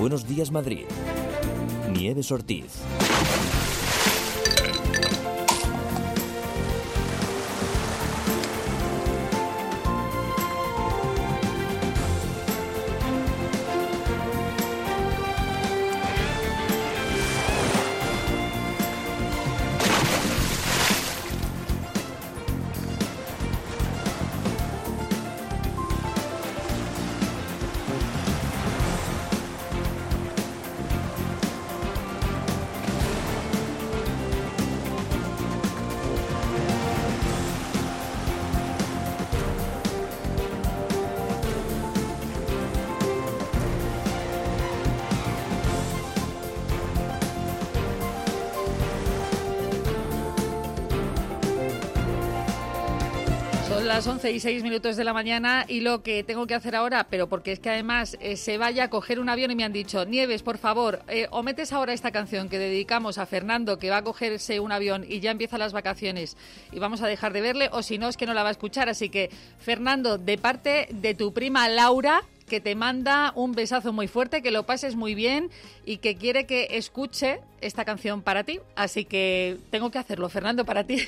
Buenos Días Madrid. Nieves Ortiz. Son las 11:06 de la mañana y lo que tengo que hacer ahora, pero porque es que además se vaya a coger un avión y me han dicho, Nieves, por favor, o metes ahora esta canción que dedicamos a Fernando, que va a cogerse un avión y ya empiezan las vacaciones y vamos a dejar de verle, o si no es que no la va a escuchar. Así que, Fernando, de parte de tu prima Laura, que te manda un besazo muy fuerte, que lo pases muy bien y que quiere que escuche esta canción para ti. Así que tengo que hacerlo, Fernando, para ti.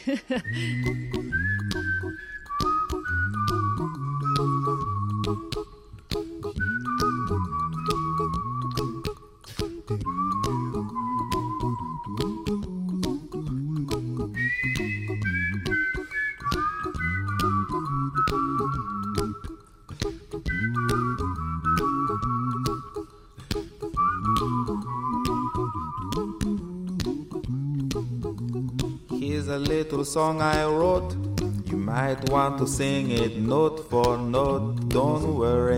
Here's a little song I wrote. You might want to sing it note for note. Don't worry.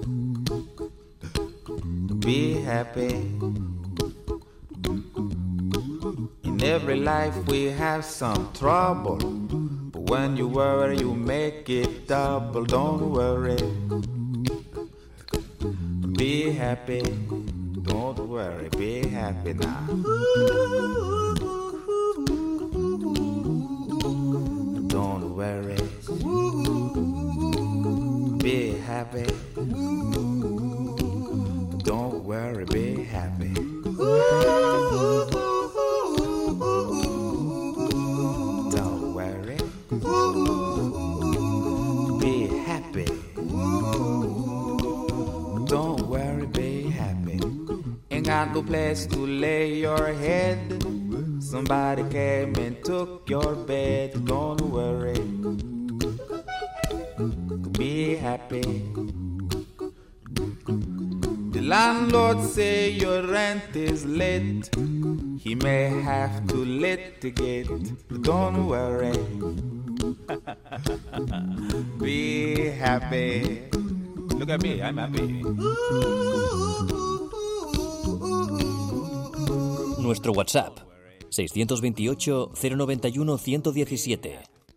Be happy. In every life we have some trouble. But when you worry, you make it double. Don't worry. Be happy. Don't worry. Be happy now. Don't worry. Be happy. Don't worry, be happy. Don't worry. Be happy. Don't worry, be happy. Ain't got no place to lay your head. Somebody came and took your bed. Don't worry. Be happy. The landlord say your rent is late. He may have to litigate. Don't worry. Be happy. Look at me, I'm happy. Nuestro WhatsApp 628 091 117.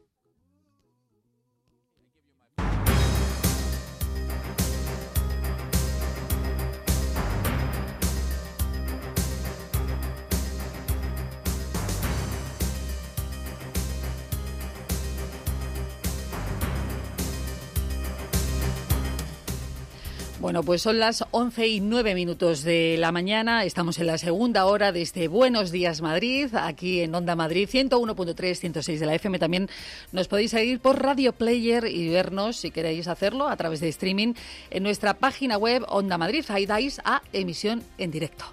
Bueno, pues son las 11:09 de la mañana. Estamos en la segunda hora de este Buenos Días Madrid, aquí en Onda Madrid, 101.3, 106 de la FM. También nos podéis seguir por Radio Player y vernos, si queréis hacerlo, a través de streaming en nuestra página web Onda Madrid. Ahí dais a emisión en directo.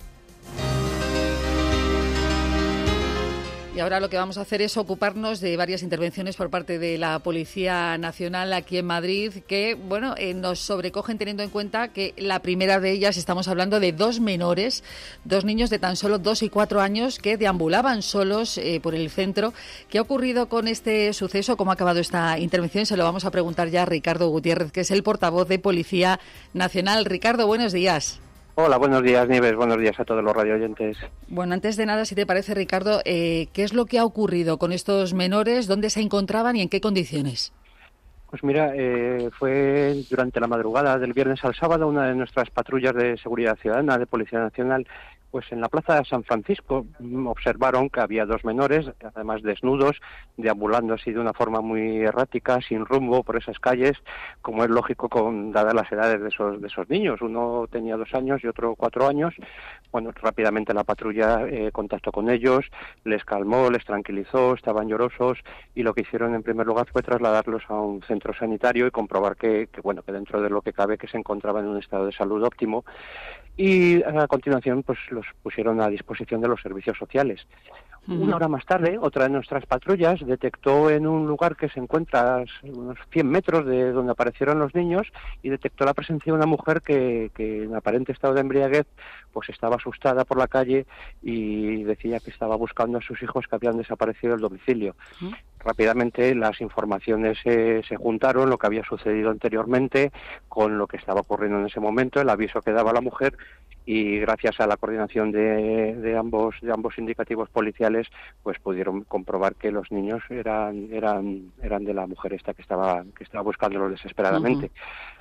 Y ahora lo que vamos a hacer es ocuparnos de varias intervenciones por parte de la Policía Nacional aquí en Madrid que, bueno, nos sobrecogen teniendo en cuenta que la primera de ellas, estamos hablando de dos menores, dos niños de tan solo 2 y 4 años que deambulaban solos por el centro. ¿Qué ha ocurrido con este suceso? ¿Cómo ha acabado esta intervención? Se lo vamos a preguntar ya a Ricardo Gutiérrez, que es el portavoz de Policía Nacional. Ricardo, buenos días. Hola, buenos días, Nieves. Buenos días a todos los radioyentes. Bueno, antes de nada, si te parece, Ricardo, ¿qué es lo que ha ocurrido con estos menores? ¿Dónde se encontraban y en qué condiciones? Pues mira, fue durante la madrugada del viernes al sábado una de nuestras patrullas de seguridad ciudadana de Policía Nacional Pues en la plaza de San Francisco observaron que había 2 menores, además desnudos, deambulando así de una forma muy errática, sin rumbo por esas calles, como es lógico dadas las edades de esos niños. Uno tenía 2 años y otro 4 años. Bueno, rápidamente la patrulla contactó con ellos, les calmó, les tranquilizó, estaban llorosos, y lo que hicieron en primer lugar fue trasladarlos a un centro sanitario y comprobar que dentro de lo que cabe, que se encontraban en un estado de salud óptimo. Y a continuación pues los pusieron a disposición de los servicios sociales. Una hora más tarde, otra de nuestras patrullas detectó en un lugar que se encuentra a unos 100 metros de donde aparecieron los niños, y detectó la presencia de una mujer que en aparente estado de embriaguez pues estaba asustada por la calle y decía que estaba buscando a sus hijos que habían desaparecido del domicilio. Rápidamente las informaciones se juntaron, lo que había sucedido anteriormente con lo que estaba ocurriendo en ese momento, el aviso que daba la mujer, y gracias a la coordinación de ambos indicativos policiales pues pudieron comprobar que los niños eran de la mujer esta que estaba buscándolos desesperadamente.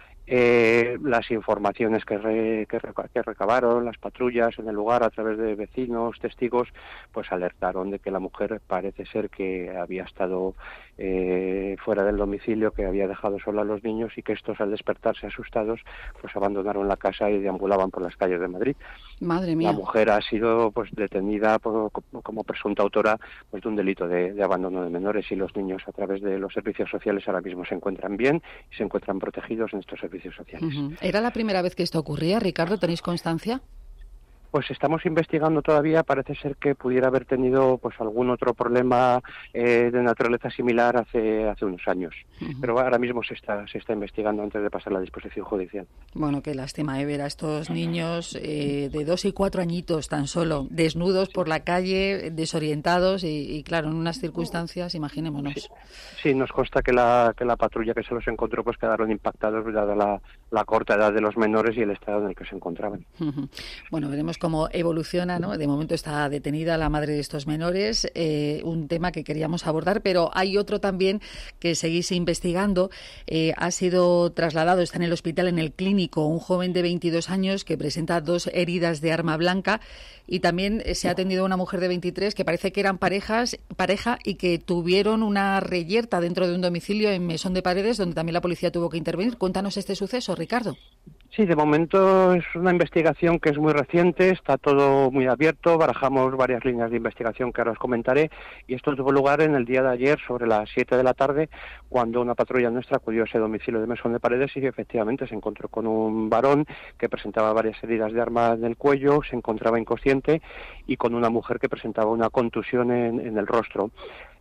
Las informaciones que recabaron las patrullas en el lugar a través de vecinos, testigos, pues alertaron de que la mujer parece ser que había estado fuera del domicilio, que había dejado sola a los niños, y que estos, al despertarse asustados, pues abandonaron la casa y deambulaban por las calles de Madrid. Madre mía. La mujer ha sido pues detenida como presunta autora pues de un delito de abandono de menores, y los niños, a través de los servicios sociales, ahora mismo se encuentran bien y se encuentran protegidos en estos servicios sociales. ¿Era la primera vez que esto ocurría, Ricardo? ¿Tenéis constancia? Pues estamos investigando todavía. Parece ser que pudiera haber tenido pues algún otro problema de naturaleza similar hace unos años. Pero ahora mismo se está investigando antes de pasar a la disposición judicial. Bueno, qué lástima ver a estos niños de 2 y 4 añitos tan solo, desnudos por la calle, desorientados y claro, en unas circunstancias, imaginémonos. Sí, nos consta que la patrulla que se los encontró pues quedaron impactados dada la corta edad de los menores y el estado en el que se encontraban. Bueno, veremos cómo evoluciona, ¿no? De momento está detenida la madre de estos menores, un tema que queríamos abordar, pero hay otro también que seguís investigando. Ha sido trasladado, está en el hospital, en el clínico, un joven de 22 años que presenta 2 heridas de arma blanca, y también se ha atendido a una mujer de 23 que parece que eran pareja y que tuvieron una reyerta dentro de un domicilio en Mesón de Paredes, donde también la policía tuvo que intervenir. Cuéntanos este suceso, Ricardo. Sí, de momento es una investigación que es muy reciente, está todo muy abierto, barajamos varias líneas de investigación que ahora os comentaré, y esto tuvo lugar en el día de ayer sobre las 7 de la tarde, cuando una patrulla nuestra acudió a ese domicilio de Mesón de Paredes y efectivamente se encontró con un varón que presentaba varias heridas de arma en el cuello, se encontraba inconsciente, y con una mujer que presentaba una contusión en el rostro.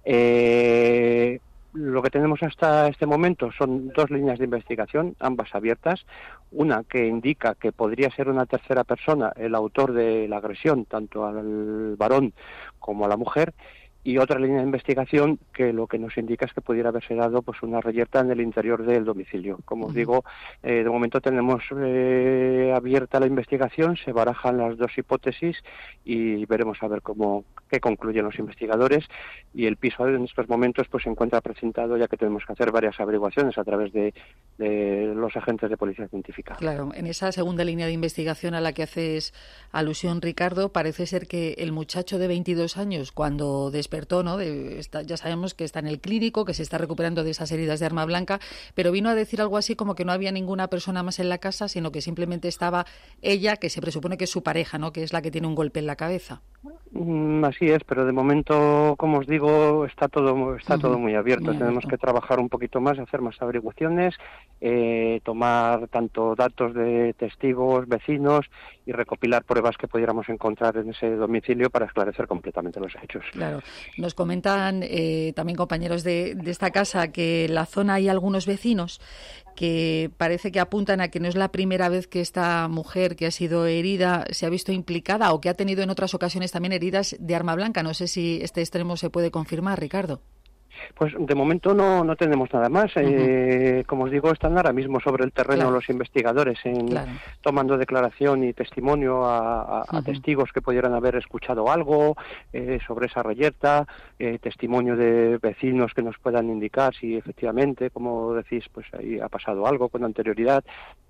Lo que tenemos hasta este momento son 2 líneas de investigación, ambas abiertas. Una que indica que podría ser una tercera persona el autor de la agresión, tanto al varón como a la mujer, y otra línea de investigación que lo que nos indica es que pudiera haberse dado pues una reyerta en el interior del domicilio. Como os digo, de momento tenemos abierta la investigación, se barajan las 2 hipótesis y veremos a ver qué concluyen los investigadores, y el piso en estos momentos pues se encuentra precintado, ya que tenemos que hacer varias averiguaciones a través de los agentes de policía científica. Claro, en esa segunda línea de investigación a la que haces alusión, Ricardo, parece ser que el muchacho de 22 años, cuando despertó, ¿no? Ya sabemos que está en el clínico, que se está recuperando de esas heridas de arma blanca, pero vino a decir algo así como que no había ninguna persona más en la casa, sino que simplemente estaba ella, que se presupone que es su pareja, ¿no? Que es la que tiene un golpe en la cabeza. Así es, pero de momento, como os digo, está todo muy abierto. Tenemos que trabajar un poquito más, hacer más averiguaciones, tomar tanto datos de testigos, vecinos, y recopilar pruebas que pudiéramos encontrar en ese domicilio para esclarecer completamente los hechos. Claro. Nos comentan también compañeros de esta casa que en la zona hay algunos vecinos que parece que apuntan a que no es la primera vez que esta mujer que ha sido herida se ha visto implicada, o que ha tenido en otras ocasiones también heridas de arma blanca. No sé si este extremo se puede confirmar, Ricardo. Pues de momento no tenemos nada más. Como os digo, están ahora mismo sobre el terreno los investigadores tomando declaración y testimonio a testigos que pudieran haber escuchado algo sobre esa reyerta, testimonio de vecinos que nos puedan indicar si efectivamente, como decís, pues ahí ha pasado algo con anterioridad.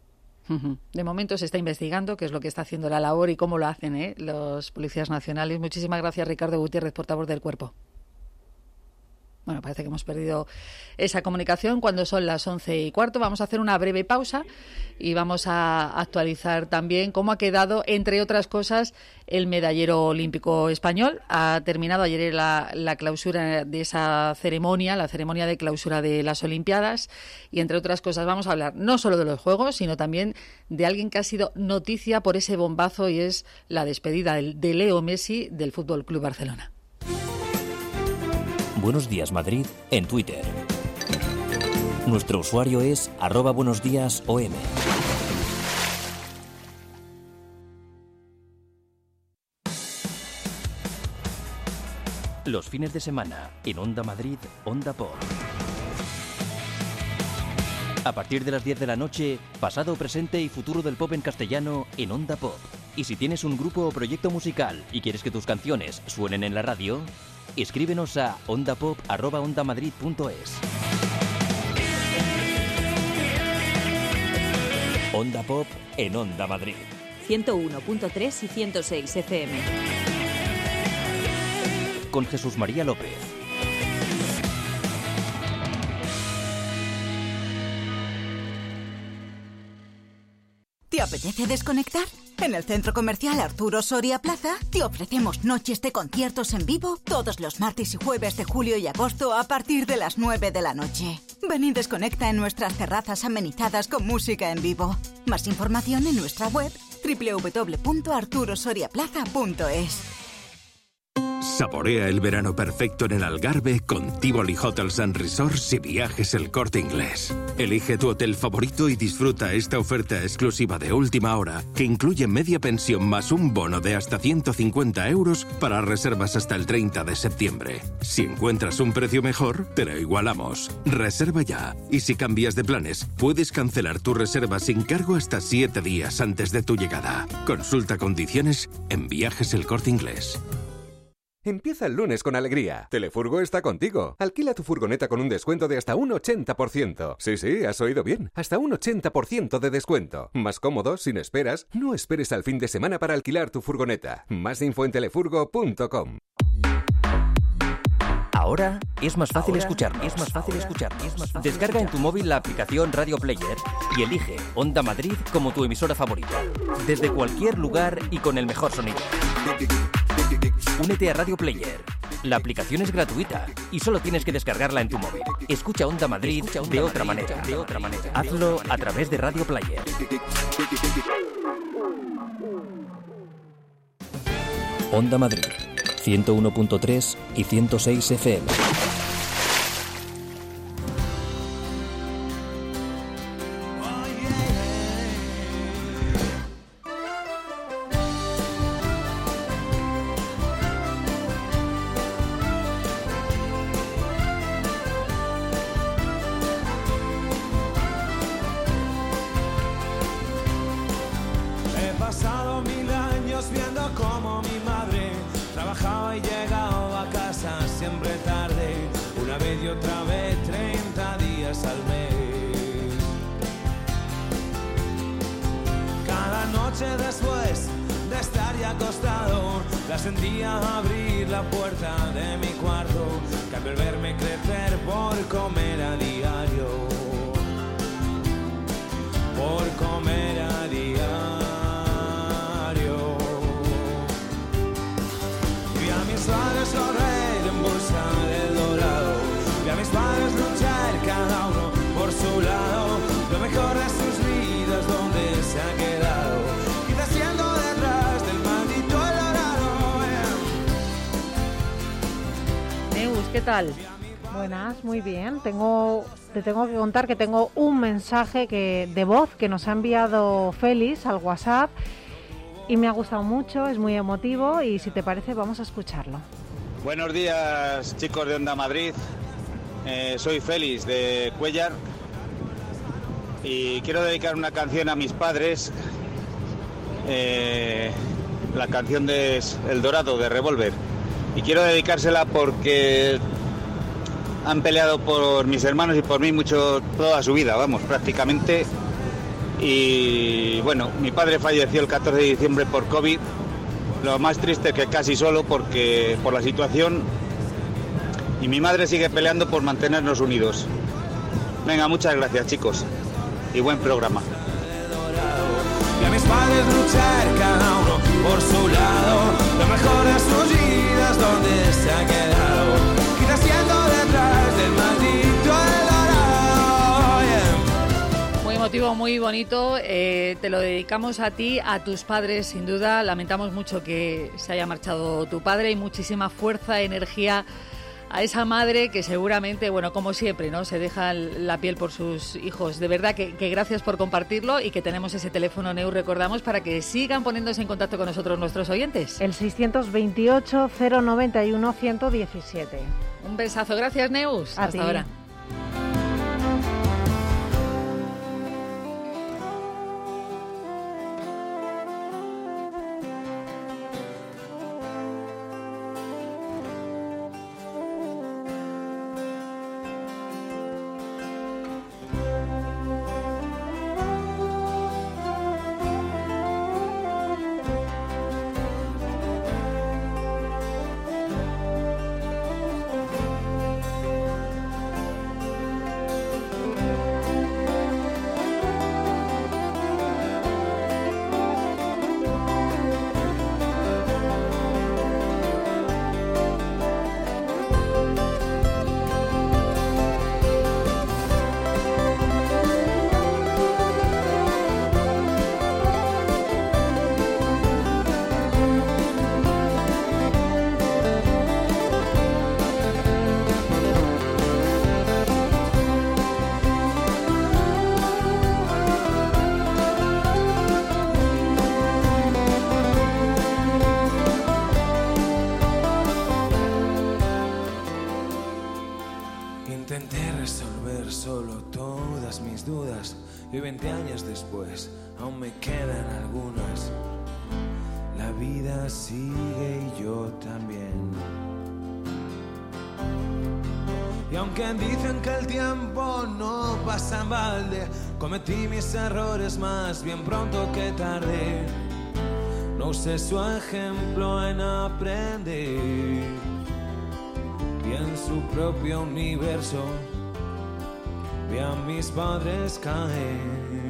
De momento se está investigando qué es lo que está haciendo la labor y cómo lo hacen los policías nacionales. Muchísimas gracias, Ricardo Gutiérrez, portavoz del Cuerpo. Bueno, parece que hemos perdido esa comunicación cuando son las 11:15. Vamos a hacer una breve pausa y vamos a actualizar también cómo ha quedado, entre otras cosas, el medallero olímpico español. Ha terminado ayer la clausura de esa ceremonia, la ceremonia de clausura de las Olimpiadas. Y, entre otras cosas, vamos a hablar no solo de los Juegos, sino también de alguien que ha sido noticia por ese bombazo, y es la despedida de Leo Messi del Fútbol Club Barcelona. Buenos Días Madrid en Twitter. Nuestro usuario es @buenosdiasom. Los fines de semana en Onda Madrid, Onda Pop. A partir de las 10 de la noche, pasado, presente y futuro del pop en castellano en Onda Pop. Y si tienes un grupo o proyecto musical y quieres que tus canciones suenen en la radio, escríbenos a ondapop@ondamadrid.es. Onda Pop en Onda Madrid. 101.3 y 106 FM. Con Jesús María López. ¿Te apetece desconectar? En el Centro Comercial Arturo Soria Plaza te ofrecemos noches de conciertos en vivo todos los martes y jueves de julio y agosto a partir de las 9 de la noche. Ven y desconecta en nuestras terrazas amenizadas con música en vivo. Más información en nuestra web www.arturosoriaplaza.es. Saborea el verano perfecto en el Algarve con Tivoli Hotels & Resorts y Viajes El Corte Inglés. Elige tu hotel favorito y disfruta esta oferta exclusiva de última hora que incluye media pensión más un bono de hasta 150 euros para reservas hasta el 30 de septiembre. Si encuentras un precio mejor, te lo igualamos. Reserva ya. Y si cambias de planes, puedes cancelar tu reserva sin cargo hasta 7 días antes de tu llegada. Consulta condiciones en Viajes El Corte Inglés. Empieza el lunes con alegría. Telefurgo está contigo. Alquila tu furgoneta con un descuento de hasta un 80%. Sí, has oído bien. Hasta un 80% de descuento. Más cómodo, sin esperas. No esperes al fin de semana para alquilar tu furgoneta. Más info en telefurgo.com. Ahora es más fácil escucharnos. Descarga en tu móvil la aplicación Radio Player y elige Onda Madrid como tu emisora favorita. Desde cualquier lugar y con el mejor sonido. Únete a Radio Player. La aplicación es gratuita y solo tienes que descargarla en tu móvil. Escucha Onda Madrid de otra manera. Hazlo a través de Radio Player. Onda Madrid, 101.3 y 106 FM. ¿Qué tal? Buenas, muy bien. Te tengo que contar que tengo un mensaje de voz que nos ha enviado Félix al WhatsApp y me ha gustado mucho, es muy emotivo y si te parece vamos a escucharlo. Buenos días, chicos de Onda Madrid. Soy Félix de Cuéllar y quiero dedicar una canción a mis padres. La canción de El Dorado de Revolver. Y quiero dedicársela porque han peleado por mis hermanos y por mí mucho toda su vida, vamos, prácticamente. Y bueno, mi padre falleció el 14 de diciembre por COVID. Lo más triste es que casi solo por la situación. Y mi madre sigue peleando por mantenernos unidos. Venga, muchas gracias, chicos. Y buen programa. Y a mis padres luchar cada uno por su lado. Lo mejor de sus vidas donde se ha quedado. Quizás siendo detrás del maldito El Dorado. Yeah. Muy emotivo, muy bonito. Te lo dedicamos a ti, a tus padres, sin duda. Lamentamos mucho que se haya marchado tu padre y muchísima fuerza, energía a esa madre que seguramente, bueno, como siempre, ¿no? Se deja la piel por sus hijos. De verdad que gracias por compartirlo y que tenemos ese teléfono, Neus, recordamos, para que sigan poniéndose en contacto con nosotros nuestros oyentes. El 628 091 117. Un besazo. Gracias, Neus. Hasta ahora. Y 20 años después aún me quedan algunas. La vida sigue y yo también. Y aunque dicen que el tiempo no pasa en balde, cometí mis errores más bien pronto que tarde. No usé su ejemplo en aprender. Y en su propio universo vi a mis padres caer.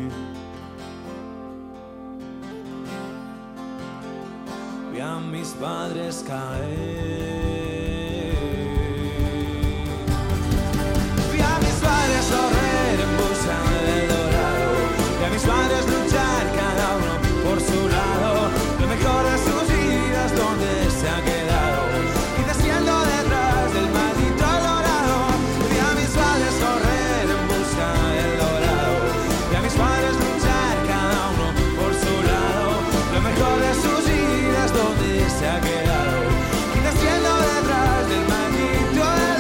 Vi a mis padres caer. Vi a mis padres correr en busca del dorado. Vi a mis padres luchar cada uno por su lado. Lo mejor de sus vidas donde se ha quedado. Quizás siendo detrás del maldito dorado. Vi a mis padres correr en busca del dorado. Vi a mis padres luchar cada uno por su lado. Lo mejor de sus vidas donde se ha quedado. Quizás siendo detrás del maldito dorado.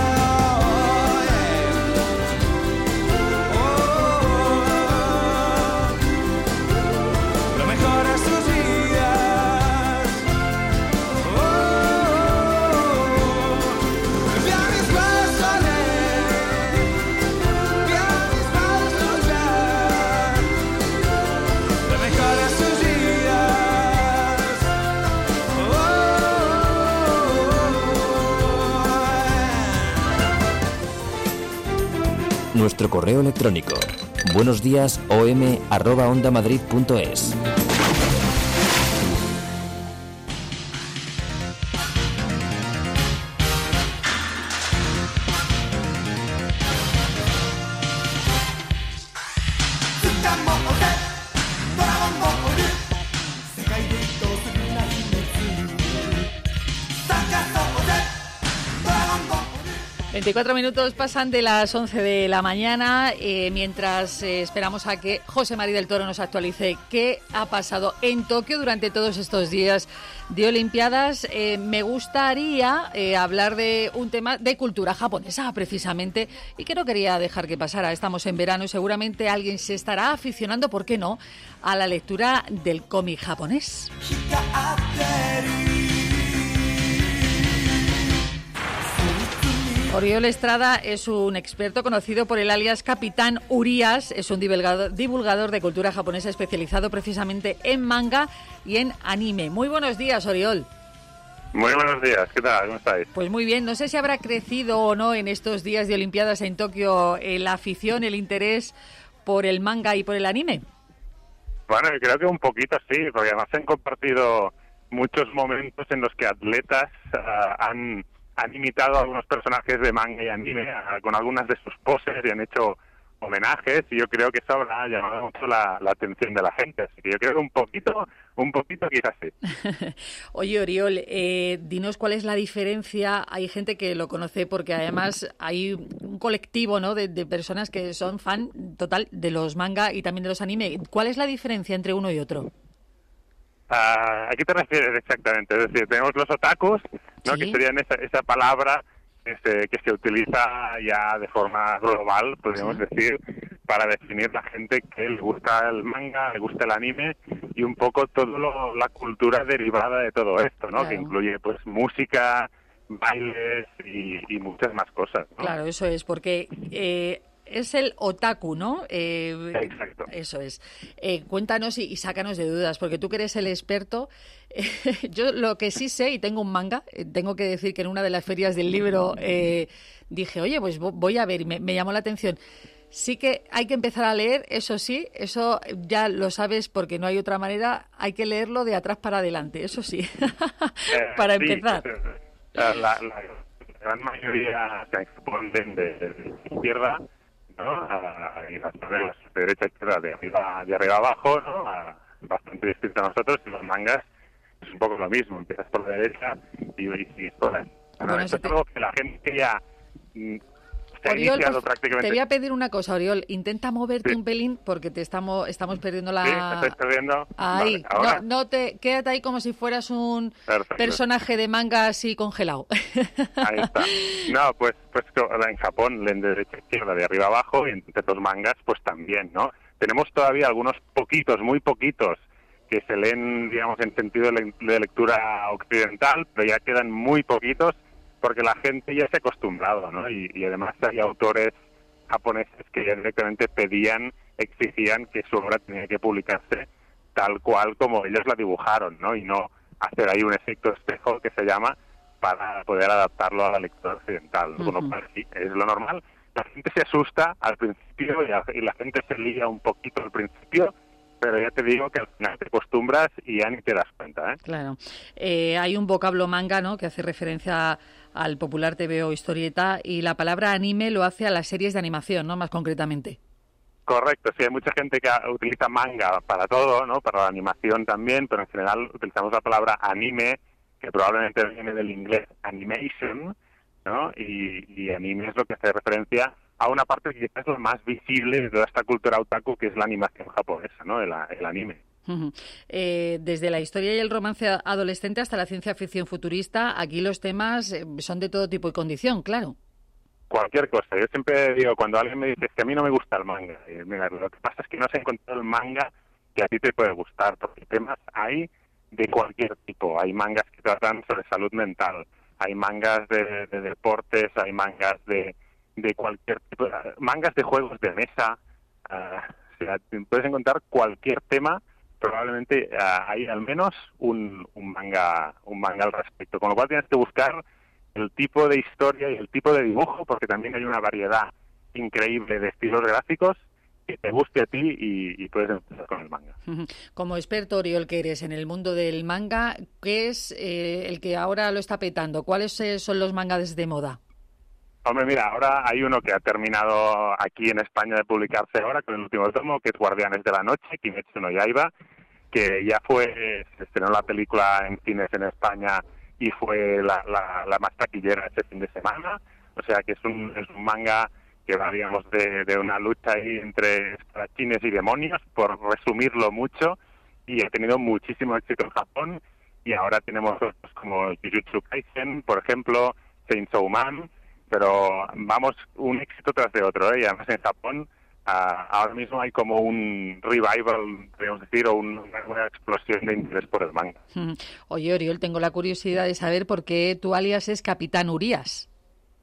Lo mejor de sus vidas. Vi a mis padres correr. Vi a mis padres luchar. Lo mejor de sus vidas. Nuestro correo electrónico buenosdiasom@ondamadrid.es. Bien, 24 minutos pasan de las 11 de la mañana, mientras esperamos a que José María del Toro nos actualice qué ha pasado en Tokio durante todos estos días de Olimpiadas. Me gustaría hablar de un tema de cultura japonesa, precisamente, y que no quería dejar que pasara. Estamos en verano y seguramente alguien se estará aficionando, ¿por qué no?, a la lectura del cómic japonés. Oriol Estrada es un experto conocido por el alias Capitán Urias, es un divulgador de cultura japonesa especializado precisamente en manga y en anime. Muy buenos días, Oriol. Muy buenos días, ¿qué tal? ¿Cómo estáis? Pues muy bien, no sé si habrá crecido o no en estos días de Olimpiadas en Tokio la afición, el interés por el manga y por el anime. Bueno, yo creo que un poquito sí, porque además se han compartido muchos momentos en los que atletas han imitado a algunos personajes de manga y anime con algunas de sus poses y han hecho homenajes, y yo creo que eso habrá llamado mucho la atención de la gente, así que yo creo que un poquito quizás sí. Oye, Oriol, dinos cuál es la diferencia. Hay gente que lo conoce porque además hay un colectivo, ¿no?, de personas que son fan total de los manga y también de los anime. ¿Cuál es la diferencia entre uno y otro? ¿A qué te refieres exactamente? Es decir, tenemos los otakus, ¿no?, ¿sí?, que serían esa palabra que se utiliza ya de forma global, podríamos decir, para definir la gente que le gusta el manga, le gusta el anime y un poco toda la cultura derivada de todo esto, ¿no? Claro. Que incluye pues música, bailes y muchas más cosas, ¿no? Claro, eso es, porque es el otaku, ¿no? Exacto. Eso es. Cuéntanos y sácanos de dudas, porque tú que eres el experto. Yo lo que sí sé, y tengo un manga, tengo que decir que en una de las ferias del libro dije, oye, pues voy a ver, y me llamó la atención. Sí que hay que empezar a leer, eso sí, eso ya lo sabes porque no hay otra manera, hay que leerlo de atrás para adelante, eso sí, para empezar. La gran mayoría se exponen de izquierda, ¿no?, y las novelas de derecha a izquierda, de arriba a abajo, ¿no?, bastante distinto a nosotros, y los mangas es un poco lo mismo, empiezas por la derecha y sigues por la izquierda. Bueno, eso es algo que la gente ya se ha iniciado prácticamente. Te voy a pedir una cosa, Oriol, intenta moverte un pelín porque te estamos perdiendo la... Sí, me estáis perdiendo. Ahí, vale, quédate ahí como si fueras un personaje de manga así congelado. Ahí está. No, pues en Japón leen de derecha a izquierda, de arriba a abajo, y entre los mangas pues también, ¿no? Tenemos todavía algunos poquitos, muy poquitos, que se leen, digamos, en sentido de lectura occidental, pero ya quedan muy poquitos porque la gente ya se ha acostumbrado, ¿no? Y además hay autores japoneses que ya directamente exigían que su obra tenía que publicarse tal cual como ellos la dibujaron, ¿no? Y no hacer ahí un efecto espejo, que se llama, para poder adaptarlo a la lectura occidental. Uh-huh. Bueno, pues sí, es lo normal. La gente se asusta al principio y la gente se lía un poquito al principio, pero ya te digo que al final te acostumbras y ya ni te das cuenta, ¿eh? Claro. Hay un vocablo manga, ¿no?, que hace referencia al popular TVO historieta, y la palabra anime lo hace a las series de animación, ¿no?, más concretamente. Correcto, sí, hay mucha gente que utiliza manga para todo, ¿no?, para la animación también, pero en general utilizamos la palabra anime, que probablemente viene del inglés animation, ¿no? Y anime es lo que hace referencia a una parte que quizás es la más visible de toda esta cultura otaku, que es la animación japonesa, ¿no?, el anime. Uh-huh. Desde la historia y el romance adolescente hasta la ciencia ficción futurista, aquí los temas son de todo tipo y condición, claro. Cualquier cosa. Yo siempre digo, cuando alguien me dice que a mí no me gusta el manga, mira, lo que pasa es que no has encontrado el manga que a ti te puede gustar, porque temas hay de cualquier tipo. Hay mangas que tratan sobre salud mental, hay mangas de deportes, hay mangas de cualquier tipo, mangas de juegos de mesa, o sea, puedes encontrar cualquier tema, probablemente hay al menos un manga al respecto, con lo cual tienes que buscar el tipo de historia y el tipo de dibujo, porque también hay una variedad increíble de estilos gráficos que te guste a ti y puedes empezar con el manga. Como experto, Oriol, que eres en el mundo del manga, ¿qué es el que ahora lo está petando? ¿Cuáles son los mangas de moda? Hombre, mira, ahora hay uno que ha terminado aquí en España de publicarse ahora con el último tomo, que es Guardianes de la Noche, Kimetsu no Yaiba, que ya se estrenó la película en cines en España y fue la más taquillera este fin de semana. O sea que es un manga que va, digamos, de una lucha ahí entre espadachines y demonios, por resumirlo mucho, y ha tenido muchísimo éxito en Japón, y ahora tenemos otros como Jujutsu Kaisen, por ejemplo, Chainsaw Man, pero vamos, un éxito tras de otro, ¿eh? Y además en Japón ahora mismo hay como un revival, podríamos decir, o una explosión de interés por el manga. Oye, Oriol, tengo la curiosidad de saber por qué tu alias es Capitán Urias.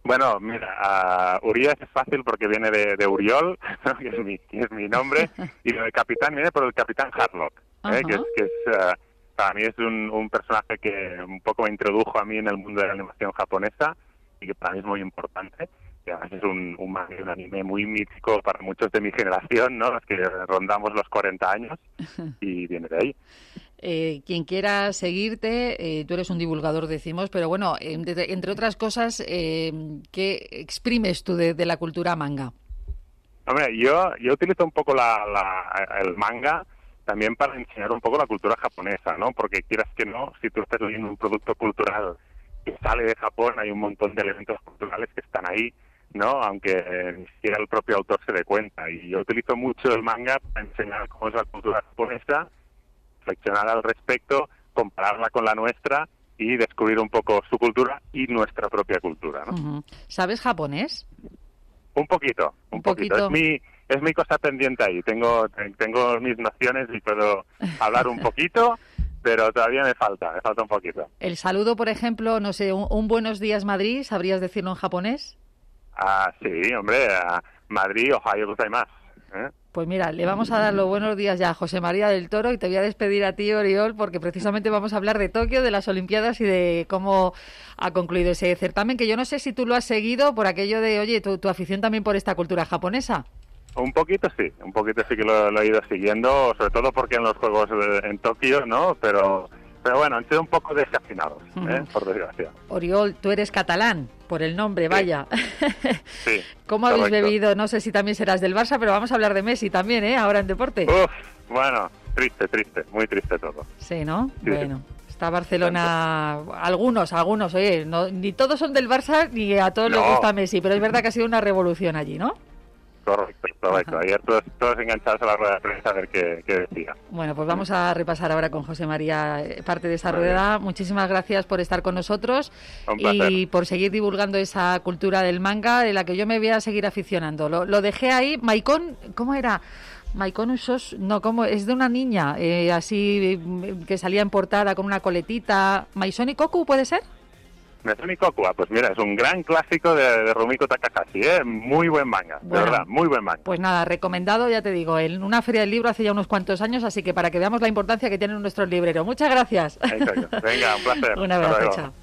Bueno, mira, Urias es fácil porque viene de Uriol, ¿no? que es mi nombre, y lo de capitán viene por el capitán Harlock, que es para mí es un personaje que un poco me introdujo a mí en el mundo de la animación japonesa y que para mí es muy importante. Y además es un manga y un anime muy mítico para muchos de mi generación, ¿no? Los que rondamos los 40 años, y viene de ahí. Quien quiera seguirte, tú eres un divulgador, decimos, pero bueno, entre otras cosas, ¿qué exprimes tú de la cultura manga? Hombre, yo utilizo un poco el manga también para enseñar un poco la cultura japonesa, ¿no? Porque quieras que no, si tú estás leyendo un producto cultural que sale de Japón, hay un montón de elementos culturales que están ahí, ¿no? Aunque ni siquiera el propio autor se dé cuenta. Y yo utilizo mucho el manga para enseñar cómo es la cultura japonesa, reflexionar al respecto, compararla con la nuestra y descubrir un poco su cultura y nuestra propia cultura, ¿no? Uh-huh. ¿Sabes japonés? Un poquito. Es mi cosa pendiente ahí. Tengo mis nociones y puedo hablar un poquito, pero todavía me falta un poquito. El saludo, por ejemplo, no sé, un buenos días Madrid, ¿sabrías decirlo en japonés? Sí, hombre, Madrid, ohayo gozaimasu, ¿eh? Pues mira, le vamos a dar los buenos días ya a José María del Toro y te voy a despedir a ti, Oriol, porque precisamente vamos a hablar de Tokio, de las Olimpiadas y de cómo ha concluido ese certamen, que yo no sé si tú lo has seguido por aquello de, oye, tu afición también por esta cultura japonesa. Un poquito sí que lo he ido siguiendo, sobre todo porque en los Juegos en Tokio, ¿no? Pero bueno, han sido un poco desafinados, por desgracia. Oriol, tú eres catalán, por el nombre, vaya. Sí. ¿Cómo habéis bebido? No sé si también serás del Barça, pero vamos a hablar de Messi también, ahora en deporte. Bueno, triste, muy triste todo. Sí, ¿no? Sí, bueno. Está Barcelona, algunos, oye, ni todos son del Barça ni a todos les gusta Messi, pero es verdad que ha sido una revolución allí, ¿no? Correcto. Ayer todos enganchados a la rueda de prensa a ver qué decía. Bueno, pues vamos a repasar ahora con José María parte de esa rueda. Muchísimas gracias por estar con nosotros y por seguir divulgando esa cultura del manga de la que yo me voy a seguir aficionando. Lo dejé ahí. Maikon, ¿cómo era? Maikon Usos, no, ¿cómo? Es de una niña así que salía en portada con una coletita. ¿Maisoni Koku puede ser? Maisoni Koku, pues mira, es un gran clásico de Rumiko Takahashi, muy buen manga, de verdad, muy buen manga. Pues nada, recomendado, ya te digo, en una feria del libro hace ya unos cuantos años, así que para que veamos la importancia que tienen nuestros libreros. Muchas gracias. Venga, un placer. Un abrazo, chao.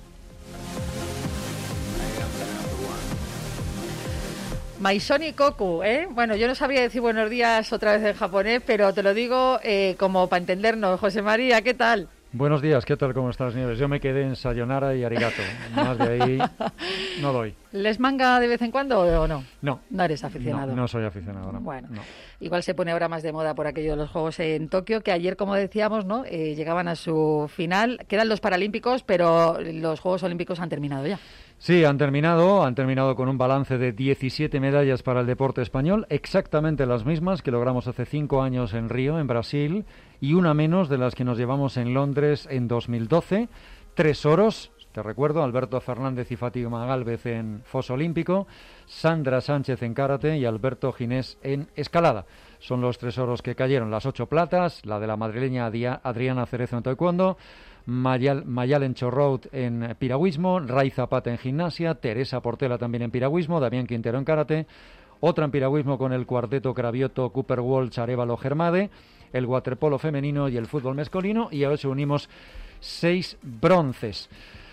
Maisoni Koku, Bueno, yo no sabría decir buenos días otra vez en japonés, pero te lo digo como para entendernos. José María, ¿qué tal? Buenos días, ¿qué tal? ¿Cómo estás, Nieves? Yo me quedé en sayonara y arigato. Más de ahí no doy. ¿Les manga de vez en cuando o no? No. ¿No eres aficionado? No soy aficionado, no. Bueno, no. Igual se pone ahora más de moda por aquello de los Juegos en Tokio, que ayer, como decíamos, ¿no? Llegaban a su final. Quedan los Paralímpicos, pero los Juegos Olímpicos han terminado ya. Sí, han terminado con un balance de 17 medallas para el deporte español, exactamente las mismas que logramos hace 5 años en Río, en Brasil, y una menos de las que nos llevamos en Londres en 2012. 3 oros, te recuerdo, Alberto Fernández y Fátima Gálvez en foso olímpico, Sandra Sánchez en karate y Alberto Ginés en escalada. Son los 3 oros que cayeron, las 8 platas, la de la madrileña Adriana Cerezo en taekwondo, Mayalen Chorrout en piragüismo, Ray Zapata en gimnasia, Teresa Portela también en piragüismo, Damián Quintero en karate, otra en piragüismo con el cuarteto Cravioto, Cooper Walsh, Arévalo Germade, el waterpolo femenino y el fútbol masculino, y ahora se unimos 6 bronces.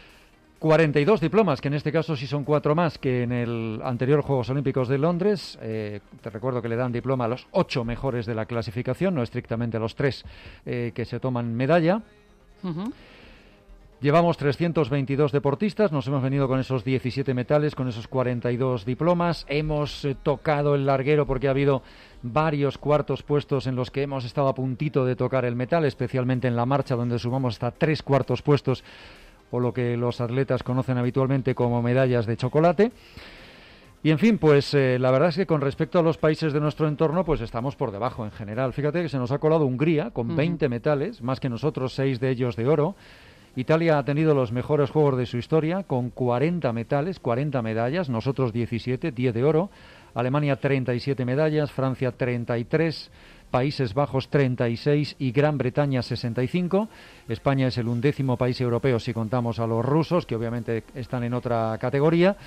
42 diplomas, que en este caso sí son 4 más que en el anterior Juegos Olímpicos de Londres. Te recuerdo que le dan diploma a los 8 mejores de la clasificación, no estrictamente a los 3 que se toman medalla. Uh-huh. Llevamos 322 deportistas, nos hemos venido con esos 17 metales, con esos 42 diplomas. Hemos tocado el larguero porque ha habido varios cuartos puestos en los que hemos estado a puntito de tocar el metal, especialmente en la marcha, donde sumamos hasta 3 cuartos puestos, o lo que los atletas conocen habitualmente como medallas de chocolate. Y en fin, pues la verdad es que con respecto a los países de nuestro entorno, pues estamos por debajo en general. Fíjate que se nos ha colado Hungría con 20 metales, más que nosotros, 6 de ellos de oro. Italia ha tenido los mejores juegos de su historia con 40 metales, 40 medallas, nosotros 17, 10 de oro. Alemania 37 medallas, Francia 33, Países Bajos 36 y Gran Bretaña 65. España es el 11º país europeo si contamos a los rusos, que obviamente están en otra categoría.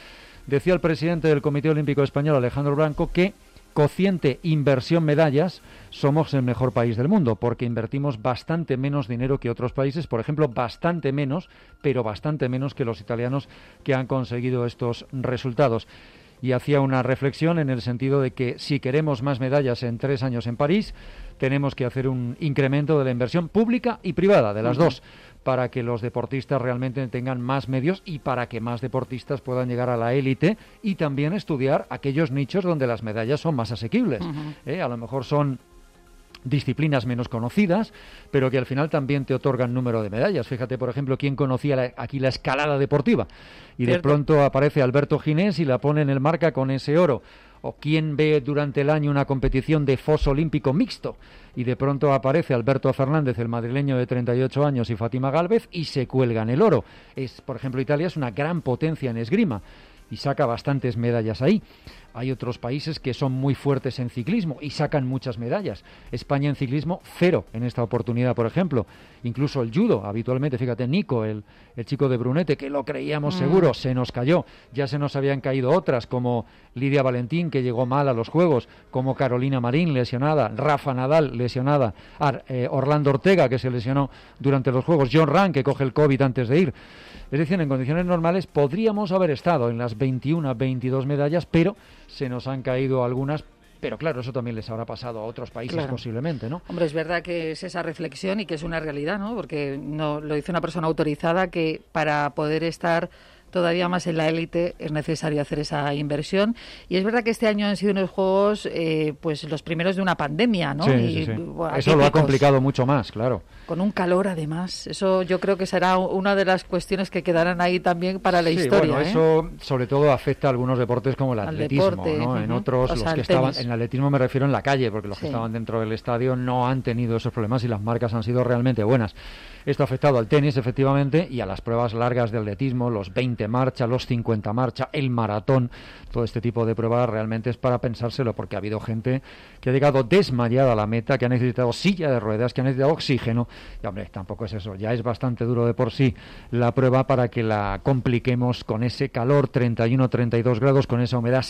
Decía el presidente del Comité Olímpico Español, Alejandro Blanco, que cociente inversión medallas somos el mejor país del mundo, porque invertimos bastante menos dinero que otros países, por ejemplo, bastante menos, pero bastante menos que los italianos que han conseguido estos resultados. Y hacía una reflexión en el sentido de que si queremos más medallas en 3 años en París, tenemos que hacer un incremento de la inversión pública y privada, de las dos, para que los deportistas realmente tengan más medios y para que más deportistas puedan llegar a la élite y también estudiar aquellos nichos donde las medallas son más asequibles. A lo mejor son disciplinas menos conocidas, pero que al final también te otorgan número de medallas. Fíjate, por ejemplo, quién conocía aquí la escalada deportiva y de pronto aparece Alberto Ginés y la pone en el marca con ese oro. O quién ve durante el año una competición de foso olímpico mixto y de pronto aparece Alberto Fernández, el madrileño de 38 años, y Fátima Gálvez y se cuelgan el oro. Por ejemplo, Italia es una gran potencia en esgrima y saca bastantes medallas ahí. Hay otros países que son muy fuertes en ciclismo y sacan muchas medallas. España en ciclismo, 0 en esta oportunidad, por ejemplo. Incluso el judo, habitualmente, fíjate, Nico, el chico de Brunete, que lo creíamos seguro, se nos cayó. Ya se nos habían caído otras, como Lidia Valentín, que llegó mal a los Juegos, como Carolina Marín, lesionada, Rafa Nadal, lesionada, Orlando Ortega, que se lesionó durante los Juegos, John Ram, que coge el COVID antes de ir. Es decir, en condiciones normales podríamos haber estado en las 21, 22 medallas, pero se nos han caído algunas. Pero claro, eso también les habrá pasado a otros países posiblemente, ¿no? Hombre, es verdad que es esa reflexión y que es una realidad, ¿no? Porque no lo dice una persona autorizada que para poder estar todavía más en la élite es necesario hacer esa inversión. Y es verdad que este año han sido unos Juegos pues los primeros de una pandemia, ¿no? Sí. Bueno, eso lo ha complicado mucho más, claro. Con un calor, además. Eso yo creo que será una de las cuestiones que quedarán ahí también para la historia. Bueno, eso sobre todo afecta a algunos deportes como el atletismo, deporte, ¿no? En otros, los que estaban en el atletismo me refiero en la calle, porque los que estaban dentro del estadio no han tenido esos problemas y las marcas han sido realmente buenas. Esto ha afectado al tenis, efectivamente, y a las pruebas largas de atletismo, los 20 marcha, los 50 marcha, el maratón. Todo este tipo de pruebas realmente es para pensárselo, porque ha habido gente que ha llegado desmayada a la meta, que ha necesitado silla de ruedas, que ha necesitado oxígeno. Y hombre, tampoco es eso. Ya es bastante duro de por sí la prueba para que la compliquemos con ese calor, 31, 32 grados, con esa humedad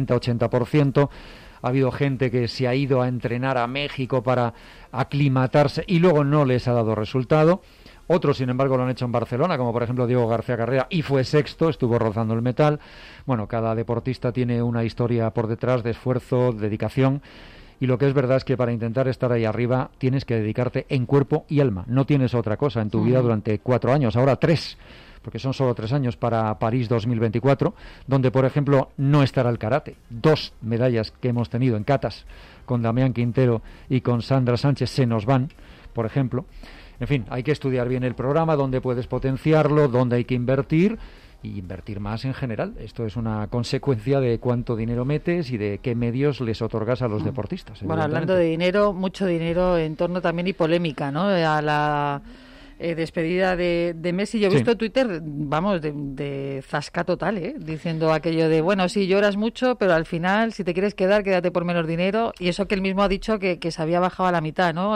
70-80%. Ha habido gente que se ha ido a entrenar a México para aclimatarse y luego no les ha dado resultado. Otros, sin embargo, lo han hecho en Barcelona, como por ejemplo Diego García Carrera, y fue sexto, estuvo rozando el metal. Bueno, cada deportista tiene una historia por detrás de esfuerzo, dedicación, y lo que es verdad es que para intentar estar ahí arriba tienes que dedicarte en cuerpo y alma. No tienes otra cosa en tu vida durante 4 años, ahora 3, porque son solo 3 años para París 2024, donde, por ejemplo, no estará el karate. 2 medallas que hemos tenido en catas con Damián Quintero y con Sandra Sánchez se nos van, por ejemplo. En fin, hay que estudiar bien el programa, dónde puedes potenciarlo, dónde hay que invertir y invertir más en general. Esto es una consecuencia de cuánto dinero metes y de qué medios les otorgas a los deportistas. Bueno, hablando de dinero, mucho dinero en torno también y polémica, ¿no? A la despedida de Messi. Yo he visto Twitter, vamos, de zasca total, diciendo aquello de, bueno, sí, lloras mucho, pero al final, si te quieres quedar, quédate por menos dinero. Y eso que él mismo ha dicho que se había bajado a la mitad, ¿no?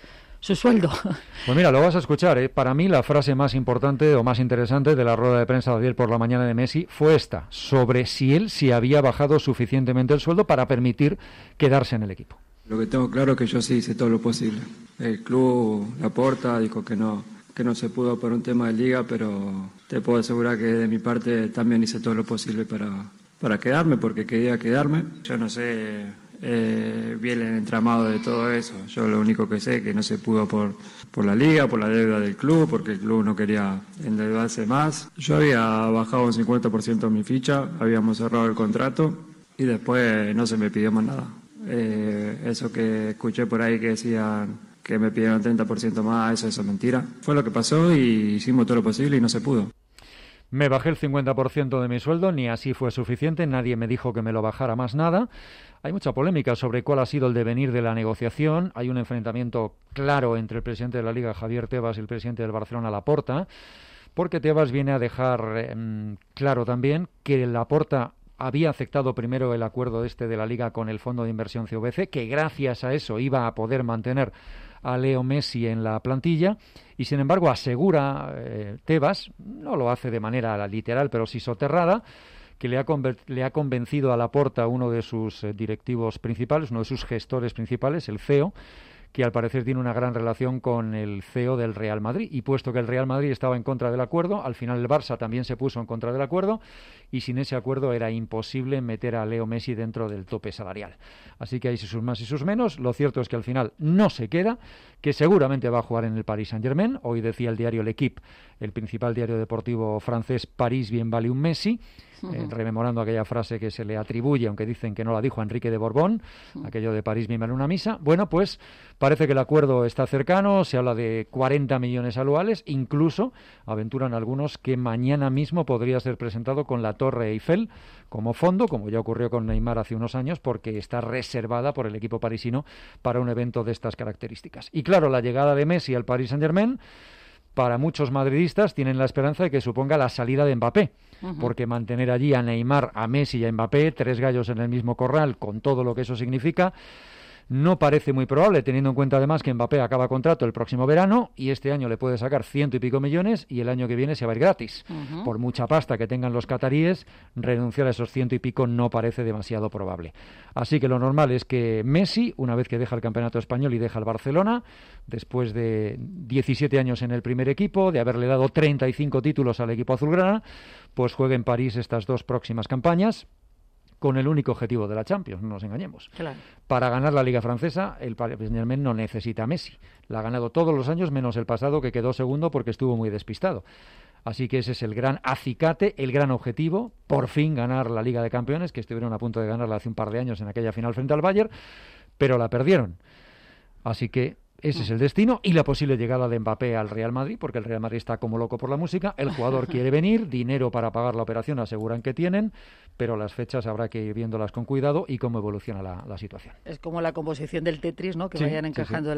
Su sueldo. Pues mira, lo vas a escuchar, Para mí la frase más importante o más interesante de la rueda de prensa de ayer por la mañana de Messi fue esta, sobre si él había bajado suficientemente el sueldo para permitir quedarse en el equipo. Lo que tengo claro es que yo sí hice todo lo posible. El club, Laporta, dijo que no se pudo por un tema de liga, pero te puedo asegurar que de mi parte también hice todo lo posible para quedarme, porque quería quedarme. Yo no sé bien el entramado de todo eso. Yo lo único que sé es que no se pudo por la liga, por la deuda del club, porque el club no quería endeudarse más. Yo había bajado un 50% mi ficha, habíamos cerrado el contrato y después no se me pidió más nada. Eso que escuché por ahí que decían que me pidieron 30% más, eso es mentira. Fue lo que pasó y hicimos todo lo posible y no se pudo. Me bajé el 50% de mi sueldo, ni así fue suficiente, nadie me dijo que me lo bajara más nada. Hay mucha polémica sobre cuál ha sido el devenir de la negociación. Hay un enfrentamiento claro entre el presidente de la Liga, Javier Tebas, y el presidente del Barcelona, Laporta, porque Tebas viene a dejar claro también que Laporta había aceptado primero el acuerdo de la Liga con el Fondo de Inversión CVC, que gracias a eso iba a poder mantener a Leo Messi en la plantilla, y sin embargo asegura Tebas, no lo hace de manera literal pero sí soterrada, que le ha convencido a Laporta, uno de sus directivos principales, uno de sus gestores principales, el CEO, que al parecer tiene una gran relación con el CEO del Real Madrid. Y puesto que el Real Madrid estaba en contra del acuerdo, al final el Barça también se puso en contra del acuerdo, y sin ese acuerdo era imposible meter a Leo Messi dentro del tope salarial. Así que hay sus más y sus menos. Lo cierto es que al final no se queda, que seguramente va a jugar en el Paris Saint-Germain. Hoy decía el diario L'Équipe, el principal diario deportivo francés, París bien vale un Messi, rememorando aquella frase que se le atribuye, aunque dicen que no la dijo, a Enrique de Borbón, aquello de París bien vale una misa. Bueno, pues parece que el acuerdo está cercano, se habla de 40 millones anuales, incluso aventuran algunos que mañana mismo podría ser presentado con la Torre Eiffel como fondo, como ya ocurrió con Neymar hace unos años, porque está reservada por el equipo parisino para un evento de estas características. Y claro, la llegada de Messi al Paris Saint-Germain, para muchos madridistas tienen la esperanza de que suponga la salida de Mbappé, porque mantener allí a Neymar, a Messi y a Mbappé, 3 gallos en el mismo corral, con todo lo que eso significa, no parece muy probable, teniendo en cuenta además que Mbappé acaba contrato el próximo verano y este año le puede sacar 100 y pico millones y el año que viene se va a ir gratis. Por mucha pasta que tengan los cataríes, renunciar a esos 100 y pico no parece demasiado probable. Así que lo normal es que Messi, una vez que deja el campeonato español y deja el Barcelona, después de 17 años en el primer equipo, de haberle dado 35 títulos al equipo azulgrana, pues juegue en París estas 2 próximas campañas, con el único objetivo de la Champions, no nos engañemos. Claro. Para ganar la Liga Francesa, el Paris Saint-Germain no necesita a Messi. La ha ganado todos los años, menos el pasado, que quedó segundo porque estuvo muy despistado. Así que ese es el gran acicate, el gran objetivo, por fin ganar la Liga de Campeones, que estuvieron a punto de ganarla hace un par de años en aquella final frente al Bayern, pero la perdieron. Así que ese es el destino y la posible llegada de Mbappé al Real Madrid, porque el Real Madrid está como loco por la música, el jugador quiere venir, dinero para pagar la operación aseguran que tienen, pero las fechas habrá que ir viéndolas con cuidado y cómo evoluciona la situación. Es como la composición del Tetris, ¿no? Que sí, vayan encajando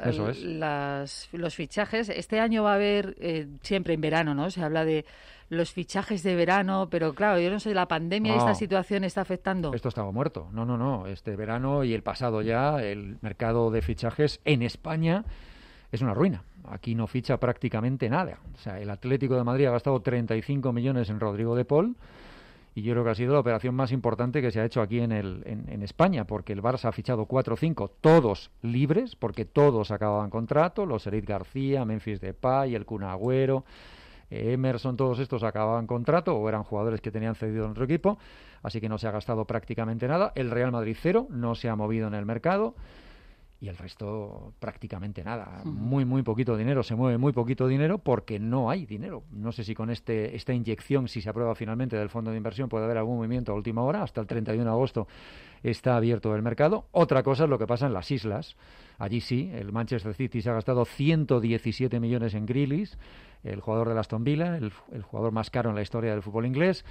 los fichajes. Este año va a haber, siempre en verano, ¿no? Se habla de los fichajes de verano, pero claro, yo no sé, la pandemia y esta situación está afectando. Esto estaba muerto. No. Este verano y el pasado ya, el mercado de fichajes en España es una ruina. Aquí no ficha prácticamente nada. O sea, el Atlético de Madrid ha gastado 35 millones en Rodrigo de Paul y yo creo que ha sido la operación más importante que se ha hecho aquí en España, porque el Barça ha fichado 4 o 5, todos libres, porque todos acababan contrato, los Eric García, Memphis Depay, el Kun Agüero, Emerson, todos estos acababan contrato o eran jugadores que tenían cedido en otro equipo, así que no se ha gastado prácticamente nada. El Real Madrid 0, no se ha movido en el mercado y el resto prácticamente nada. Muy poquito dinero, se mueve muy poquito dinero porque no hay dinero. No sé si con esta inyección, si se aprueba finalmente del fondo de inversión, puede haber algún movimiento a última hora. Hasta el 31 de agosto está abierto el mercado. Otra cosa es lo que pasa en las islas. Allí sí, el Manchester City se ha gastado 117 millones en Grealish, el jugador del Aston Villa, el jugador más caro en la historia del fútbol inglés.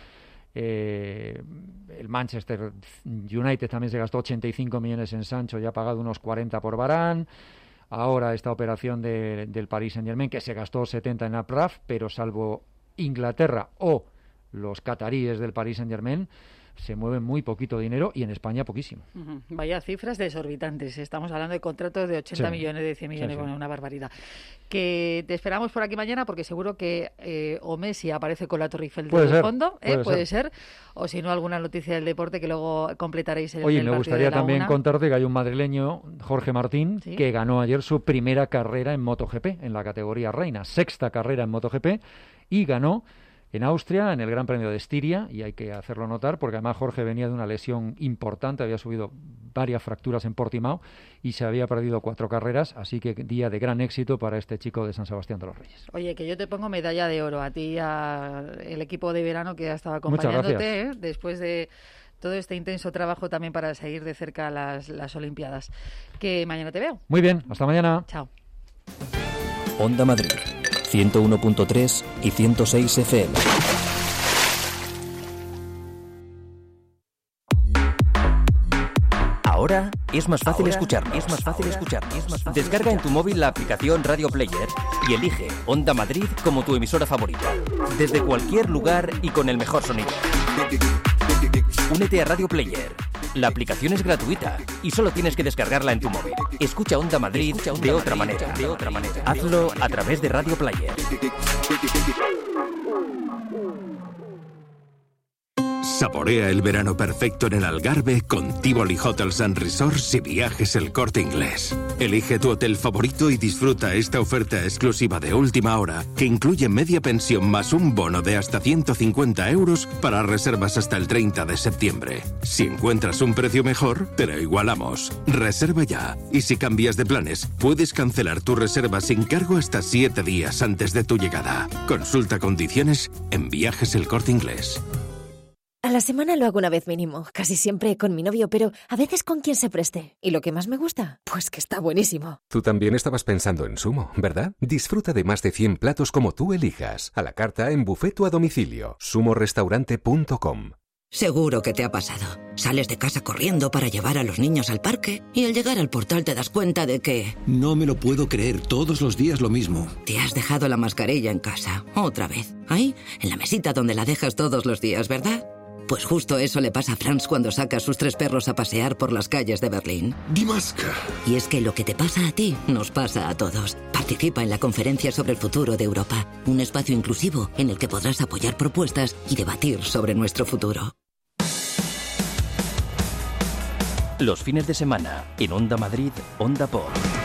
El Manchester United también se gastó 85 millones en Sancho y ha pagado unos 40 por Varane. Ahora esta operación del Paris Saint-Germain, que se gastó 70 en Abraf, pero salvo Inglaterra o los cataríes del Paris Saint-Germain, se mueve muy poquito dinero y en España poquísimo. Vaya cifras desorbitantes. Estamos hablando de contratos de 80 millones, de 100 millones, bueno, una barbaridad. Que te esperamos por aquí mañana porque seguro que o Messi aparece con la Torre Eiffel de fondo, puede ser, o si no alguna noticia del deporte que luego completaréis en el partido de la 1. Oye, me gustaría también contarte que hay un madrileño, Jorge Martín, que ganó ayer su primera carrera en MotoGP, en la categoría reina, 6ª carrera en MotoGP, y ganó en Austria, en el Gran Premio de Estiria, y hay que hacerlo notar, porque además Jorge venía de una lesión importante, había subido varias fracturas en Portimao y se había perdido 4 carreras, así que día de gran éxito para este chico de San Sebastián de los Reyes. Oye, que yo te pongo medalla de oro a ti y al equipo de verano que ha estado acompañándote, después de todo este intenso trabajo también para seguir de cerca las Olimpiadas. Que mañana te veo. Muy bien, hasta mañana. Chao. Onda Madrid 101.3 y 106 FM. Ahora es más fácil escucharnos. Descarga en tu móvil la aplicación Radio Player y elige Onda Madrid como tu emisora favorita. Desde cualquier lugar y con el mejor sonido. Únete a Radio Player. La aplicación es gratuita y solo tienes que descargarla en tu móvil. Escucha Onda Madrid de otra manera. Hazlo a través de Radio Player. Saborea el verano perfecto en el Algarve con Tivoli Hotels and Resorts y Viajes El Corte Inglés. Elige tu hotel favorito y disfruta esta oferta exclusiva de última hora que incluye media pensión más un bono de hasta 150 euros para reservas hasta el 30 de septiembre. Si encuentras un precio mejor, te lo igualamos. Reserva ya. Y si cambias de planes, puedes cancelar tu reserva sin cargo hasta 7 días antes de tu llegada. Consulta condiciones en Viajes El Corte Inglés. A la semana lo hago una vez mínimo, casi siempre con mi novio, pero a veces con quien se preste. ¿Y lo que más me gusta? Pues que está buenísimo. Tú también estabas pensando en Sumo, ¿verdad? Disfruta de más de 100 platos como tú elijas, a la carta, en buffet o a domicilio. sumorestaurante.com. Seguro que te ha pasado. Sales de casa corriendo para llevar a los niños al parque y al llegar al portal te das cuenta de que... No me lo puedo creer, todos los días lo mismo. Te has dejado la mascarilla en casa, otra vez. Ahí, en la mesita donde la dejas todos los días, ¿verdad? Pues justo eso le pasa a Franz cuando saca a sus 3 perros a pasear por las calles de Berlín. Die Maske. Y es que lo que te pasa a ti nos pasa a todos. Participa en la conferencia sobre el futuro de Europa, un espacio inclusivo en el que podrás apoyar propuestas y debatir sobre nuestro futuro. Los fines de semana, en Onda Madrid, Onda Pop.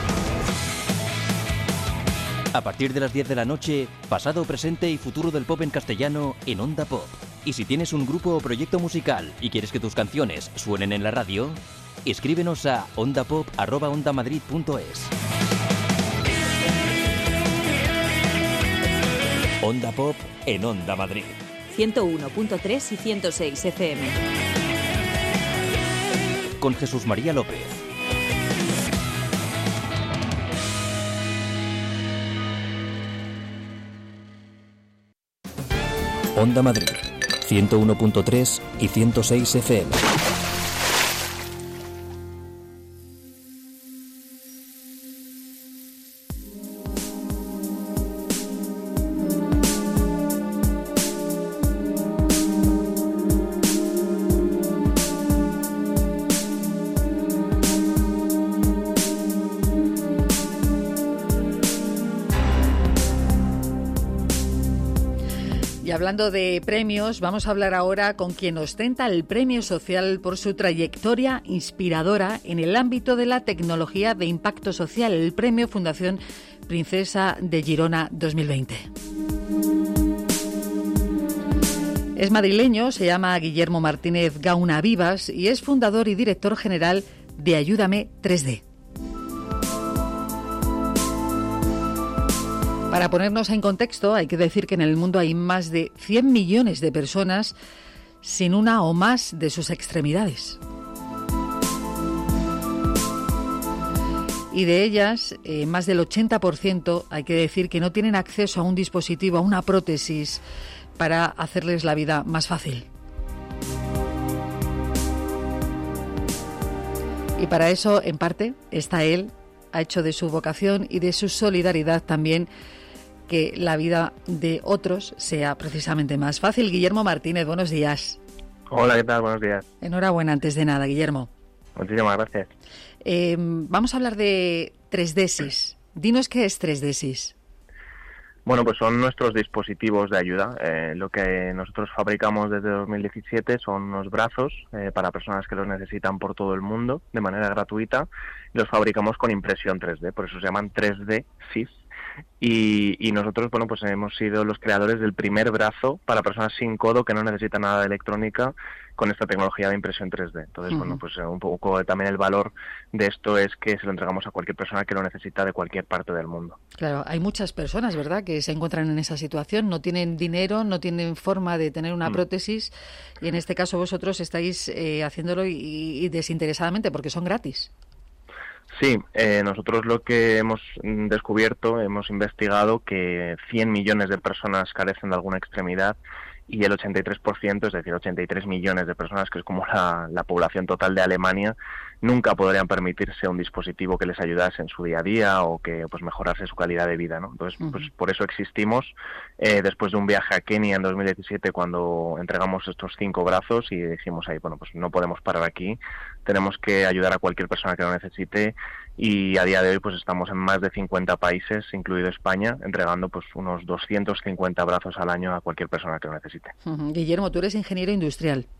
A partir de las 10 de la noche, pasado, presente y futuro del pop en castellano en Onda Pop. Y si tienes un grupo o proyecto musical y quieres que tus canciones suenen en la radio, escríbenos a ondapop@ondamadrid.es. Onda Pop en Onda Madrid. 101.3 y 106 FM. Con Jesús María López. Onda Madrid, 101.3 y 106 FM. Hablando de premios, vamos a hablar ahora con quien ostenta el Premio Social por su trayectoria inspiradora en el ámbito de la tecnología de impacto social, el Premio Fundación Princesa de Girona 2020. Es madrileño, se llama Guillermo Martínez Gauna Vivas y es fundador y director general de Ayúdame 3D. Para ponernos en contexto, hay que decir que en el mundo hay más de 100 millones de personas sin una o más de sus extremidades. Y de ellas, más del 80% hay que decir que no tienen acceso a un dispositivo, a una prótesis, para hacerles la vida más fácil. Y para eso, en parte, está él, ha hecho de su vocación y de su solidaridad también que la vida de otros sea precisamente más fácil. Guillermo Martínez, buenos días. Hola, ¿qué tal? Buenos días. Enhorabuena antes de nada, Guillermo. Muchísimas gracias. Vamos a hablar de 3Desis. Dinos qué es 3Desis. Bueno, pues son nuestros dispositivos de ayuda. Lo que nosotros fabricamos desde 2017 son unos brazos para personas que los necesitan por todo el mundo de manera gratuita. Los fabricamos con impresión 3D, por eso se llaman 3Desis. Y nosotros, bueno, pues hemos sido los creadores del primer brazo para personas sin codo que no necesitan nada de electrónica con esta tecnología de impresión 3D. Entonces, bueno, pues un poco también el valor de esto es que se lo entregamos a cualquier persona que lo necesita de cualquier parte del mundo. Claro, hay muchas personas, ¿verdad?, que se encuentran en esa situación, no tienen dinero, no tienen forma de tener una prótesis y en este caso vosotros estáis haciéndolo y desinteresadamente porque son gratis. Sí, nosotros lo que hemos descubierto, hemos investigado que 100 millones de personas carecen de alguna extremidad y el 83%, es decir, 83 millones de personas, que es como la población total de Alemania, nunca podrían permitirse un dispositivo que les ayudase en su día a día o que pues mejorase su calidad de vida, ¿no? Entonces, pues por eso existimos. Después de un viaje a Kenia en 2017, cuando entregamos estos 5 brazos y dijimos ahí, bueno, pues no podemos parar aquí, tenemos que ayudar a cualquier persona que lo necesite. Y a día de hoy pues estamos en más de 50 países, incluido España, entregando pues unos 250 brazos al año a cualquier persona que lo necesite. Guillermo, tú eres ingeniero industrial.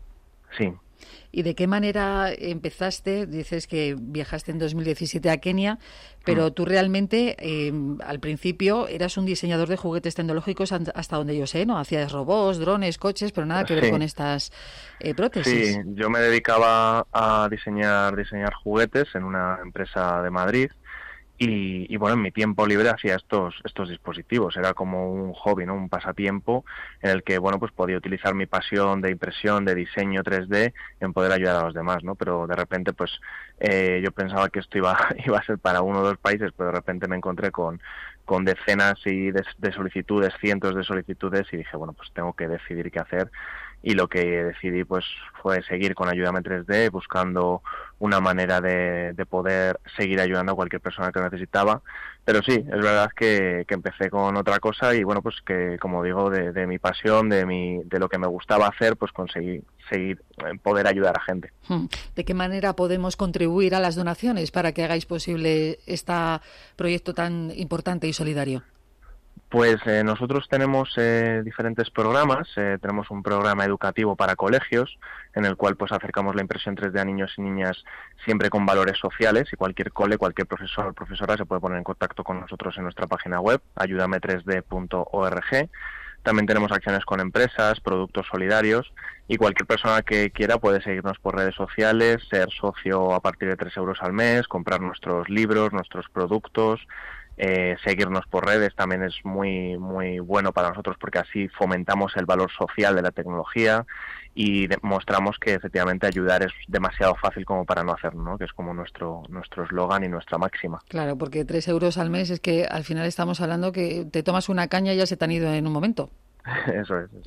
Sí. ¿Y de qué manera empezaste? Dices que viajaste en 2017 a Kenia, pero tú realmente al principio eras un diseñador de juguetes tecnológicos hasta donde yo sé, ¿no? Hacías robots, drones, coches, pero nada que ver con estas prótesis. Sí, yo me dedicaba a diseñar juguetes en una empresa de Madrid. Y bueno, en mi tiempo libre hacía estos dispositivos, era como un hobby, ¿no? Un pasatiempo en el que, bueno, pues podía utilizar mi pasión de impresión, de diseño 3D en poder ayudar a los demás, ¿no? Pero de repente, pues yo pensaba que esto iba a ser para 1 o 2 países, pero de repente me encontré con decenas de solicitudes, cientos de solicitudes, y dije, bueno, pues tengo que decidir qué hacer. Y lo que decidí pues fue seguir con Ayúdame 3D, buscando una manera de poder seguir ayudando a cualquier persona que lo necesitaba. Pero sí, es verdad que empecé con otra cosa y bueno, pues que como digo, de mi pasión, de lo que me gustaba hacer, pues conseguí seguir poder ayudar a gente. ¿De qué manera podemos contribuir a las donaciones para que hagáis posible este proyecto tan importante y solidario? Pues nosotros tenemos diferentes programas. Tenemos un programa educativo para colegios en el cual pues acercamos la impresión 3D a niños y niñas siempre con valores sociales, y cualquier cole, cualquier profesor o profesora se puede poner en contacto con nosotros en nuestra página web ayudame3d.org. También tenemos acciones con empresas, productos solidarios, y cualquier persona que quiera puede seguirnos por redes sociales, ser socio a partir de 3 euros al mes, comprar nuestros libros, nuestros productos. Seguirnos por redes también es muy muy bueno para nosotros, porque así fomentamos el valor social de la tecnología y demostramos que efectivamente ayudar es demasiado fácil como para no hacerlo, ¿no? Que es como nuestro eslogan y nuestra máxima. Claro, porque 3 euros al mes es que al final estamos hablando que te tomas una caña y ya se te han ido en un momento. Eso es.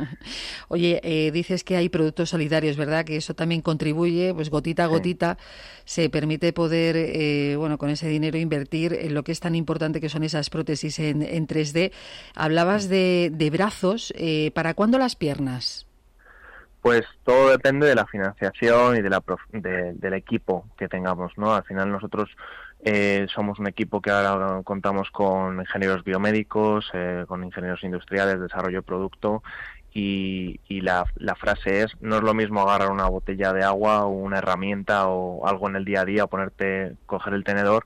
Oye, dices que hay productos solidarios, ¿verdad? Que eso también contribuye, pues gotita a gotita, se permite poder, bueno, con ese dinero invertir en lo que es tan importante que son esas prótesis en 3D. Hablabas de brazos, ¿para cuándo las piernas? Pues todo depende de la financiación y del equipo que tengamos, ¿no? Al final nosotros somos un equipo que ahora contamos con ingenieros biomédicos, con ingenieros industriales, desarrollo de producto, y la frase es: no es lo mismo agarrar una botella de agua o una herramienta o algo en el día a día, coger el tenedor,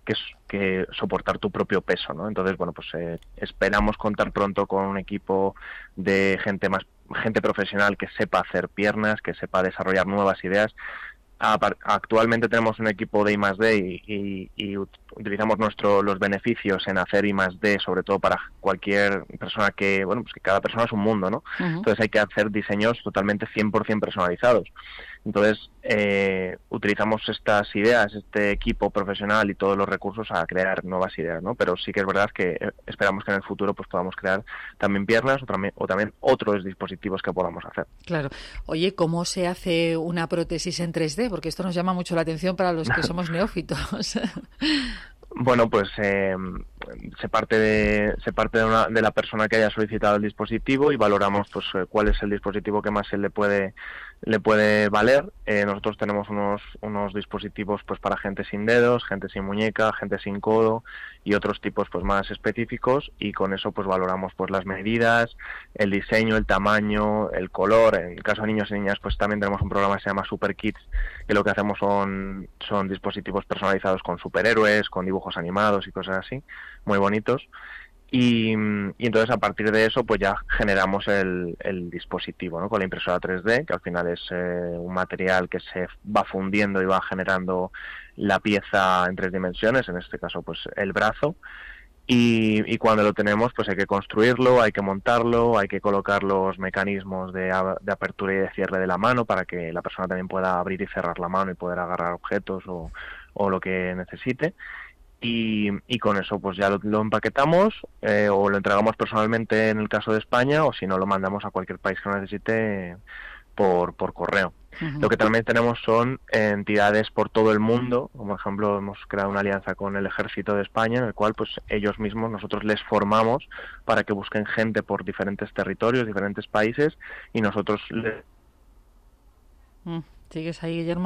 que soportar tu propio peso, ¿no? Entonces, bueno, pues esperamos contar pronto con un equipo de gente profesional que sepa hacer piernas, que sepa desarrollar nuevas ideas. Actualmente tenemos un equipo de I+D y utilizamos los beneficios en hacer I+D, sobre todo para cualquier persona que, bueno, pues que cada persona es un mundo, ¿no? Uh-huh. Entonces hay que hacer diseños totalmente 100% personalizados. Entonces utilizamos estas ideas, este equipo profesional y todos los recursos a crear nuevas ideas, ¿no? Pero sí que es verdad que esperamos que en el futuro pues podamos crear también piernas o también otros dispositivos que podamos hacer. Claro. Oye, ¿cómo se hace una prótesis en 3D? Porque esto nos llama mucho la atención para los que somos neófitos. Bueno, pues se parte de la persona que haya solicitado el dispositivo y valoramos pues cuál es el dispositivo que más se le puede valer. Nosotros tenemos unos dispositivos pues para gente sin dedos, gente sin muñeca, gente sin codo y otros tipos pues más específicos, y con eso pues valoramos pues las medidas, el diseño, el tamaño, el color. En el caso de niños y niñas pues también tenemos un programa que se llama Super Kids, que lo que hacemos son dispositivos personalizados con superhéroes, con dibujos animados y cosas así, muy bonitos. Y entonces a partir de eso pues ya generamos el dispositivo, ¿no? Con la impresora 3D, que al final es un material que se va fundiendo y va generando la pieza en 3 dimensiones, en este caso pues el brazo, y cuando lo tenemos pues hay que construirlo, hay que montarlo, hay que colocar los mecanismos de apertura y de cierre de la mano para que la persona también pueda abrir y cerrar la mano y poder agarrar objetos o lo que necesite. Y con eso pues ya lo empaquetamos o lo entregamos personalmente en el caso de España, o si no lo mandamos a cualquier país que lo necesite por correo. Uh-huh. Lo que también tenemos son entidades por todo el mundo. Como por ejemplo hemos creado una alianza con el Ejército de España, en el cual pues ellos mismos, nosotros les formamos para que busquen gente por diferentes territorios, diferentes países, y nosotros ¿Sigues ahí, Guillermo?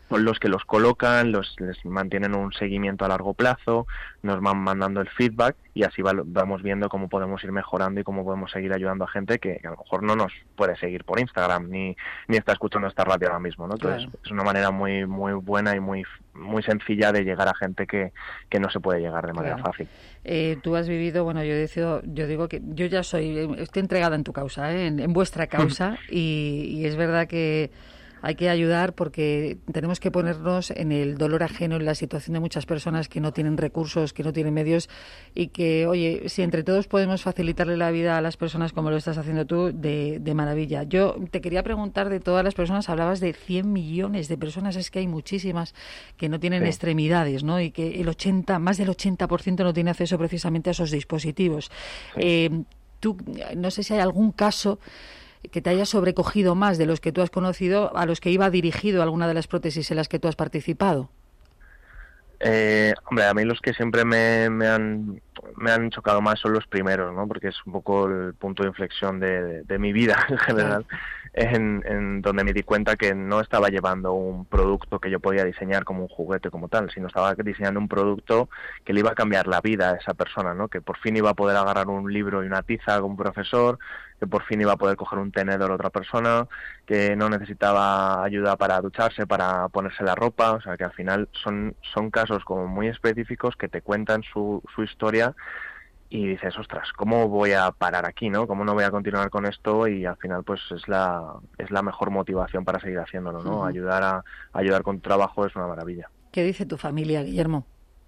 los que los colocan, les mantienen un seguimiento a largo plazo, nos van mandando el feedback y así vamos viendo cómo podemos ir mejorando y cómo podemos seguir ayudando a gente que a lo mejor no nos puede seguir por Instagram ni está escuchando esta radio ahora mismo, ¿no? Entonces es una manera muy muy buena y muy sencilla de llegar a gente que no se puede llegar de manera fácil. Tú has vivido, bueno, yo digo que yo ya estoy entregada en tu causa, en vuestra causa y es verdad que hay que ayudar porque tenemos que ponernos en el dolor ajeno, en la situación de muchas personas que no tienen recursos, que no tienen medios y que, oye, si entre todos podemos facilitarle la vida a las personas como lo estás haciendo tú, de maravilla. Yo te quería preguntar, de todas las personas, hablabas de 100 millones de personas, es que hay muchísimas que no tienen extremidades, ¿no? Y que más del 80% no tiene acceso precisamente a esos dispositivos. Tú, no sé si hay algún caso que te haya sobrecogido más de los que tú has conocido, a los que iba dirigido alguna de las prótesis en las que tú has participado. Hombre, a mí los que siempre me han chocado más son los primeros, ¿no? Porque es un poco el punto de inflexión de mi vida en general, en donde me di cuenta que no estaba llevando un producto que yo podía diseñar como un juguete como tal, sino estaba diseñando un producto que le iba a cambiar la vida a esa persona, ¿no? Que por fin iba a poder agarrar un libro y una tiza con un profesor, que por fin iba a poder coger un tenedor a otra persona, que no necesitaba ayuda para ducharse, para ponerse la ropa, o sea que al final son casos como muy específicos que te cuentan su historia y dices, ostras, ¿cómo voy a parar aquí, no? ¿Cómo no voy a continuar con esto? Y al final pues es la mejor motivación para seguir haciéndolo, ¿no? Ayudar con tu trabajo es una maravilla. ¿Qué dice tu familia, Guillermo?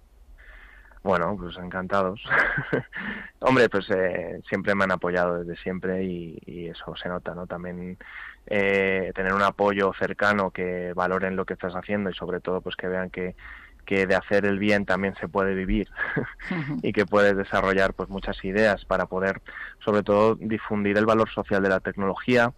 Bueno, pues encantados. Hombre, pues siempre me han apoyado desde siempre y eso se nota, ¿no? También tener un apoyo cercano, que valoren lo que estás haciendo y sobre todo pues que vean que de hacer el bien también se puede vivir y que puedes desarrollar pues muchas ideas para poder sobre todo difundir el valor social de la tecnología.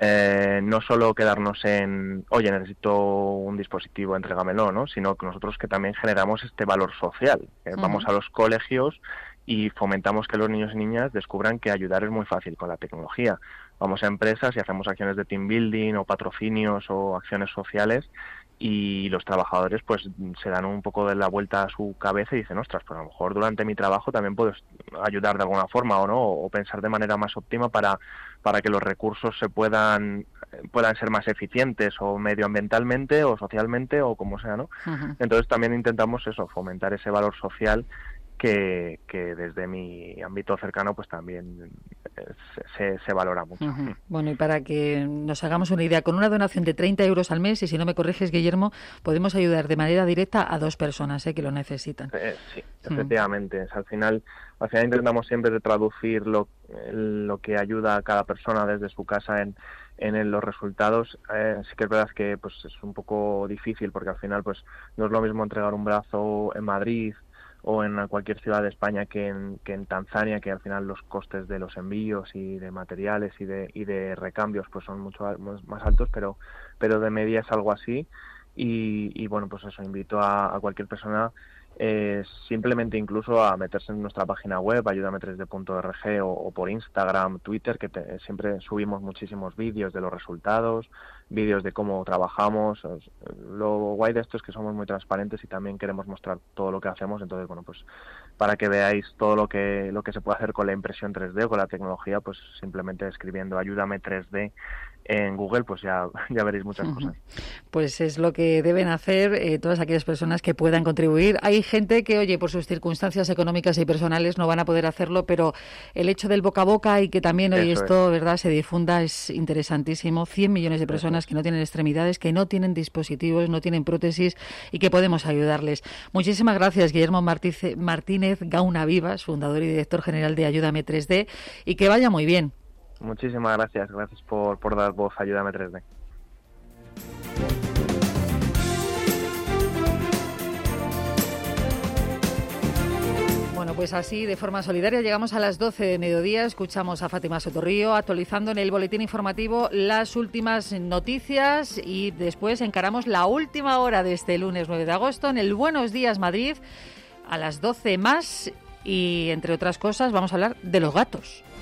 No solo quedarnos en, oye, necesito un dispositivo, entrégamelo, ¿no? Sino que nosotros que también generamos este valor social. Vamos a los colegios y fomentamos que los niños y niñas descubran que ayudar es muy fácil con la tecnología. Vamos a empresas y hacemos acciones de team building o patrocinios o acciones sociales y los trabajadores pues se dan un poco de la vuelta a su cabeza y dicen, ostras, pues a lo mejor durante mi trabajo también puedo ayudar de alguna forma o no, o pensar de manera más óptima para que los recursos se puedan ser más eficientes o medioambientalmente o socialmente o como sea, ¿no? Entonces también intentamos eso, fomentar ese valor social que desde mi ámbito cercano pues también se valora mucho. Bueno, y para que nos hagamos una idea, con una donación de 30 euros al mes, y si no me corriges, Guillermo, podemos ayudar de manera directa a 2 personas que lo necesitan. Sí, efectivamente. Al final intentamos siempre traducir lo que ayuda a cada persona desde su casa en los resultados. Sí que es verdad que pues es un poco difícil porque al final pues no es lo mismo entregar un brazo en Madrid o en cualquier ciudad de España que en Tanzania, que al final los costes de los envíos y de materiales y de recambios pues son mucho más altos, pero de media es algo así y bueno, pues eso, invito a cualquier persona simplemente incluso a meterse en nuestra página web ayudame3d.org o por Instagram, Twitter, que siempre subimos muchísimos vídeos de los resultados, vídeos de cómo trabajamos. Lo guay de esto es que somos muy transparentes y también queremos mostrar todo lo que hacemos, entonces bueno, pues para que veáis todo lo que se puede hacer con la impresión 3D o con la tecnología, pues simplemente escribiendo ayúdame 3D en Google, pues ya veréis muchas cosas. Pues es lo que deben hacer todas aquellas personas que puedan contribuir. Hay gente que, oye, por sus circunstancias económicas y personales no van a poder hacerlo, pero el hecho del boca a boca y que también hoy esto, ¿verdad?, se difunda es interesantísimo. 100 millones de personas que no tienen extremidades, que no tienen dispositivos, no tienen prótesis y que podemos ayudarles. Muchísimas gracias, Guillermo Martínez Gauna Vivas, fundador y director general de Ayúdame 3D, y que vaya muy bien. Muchísimas gracias por dar voz a Ayúdame 3D. Bueno, pues así, de forma solidaria, llegamos a las 12 de mediodía, escuchamos a Fátima Sotorrío actualizando en el boletín informativo las últimas noticias y después encaramos la última hora de este lunes 9 de agosto en el Buenos Días Madrid a las 12 más y, entre otras cosas, vamos a hablar de los gatos.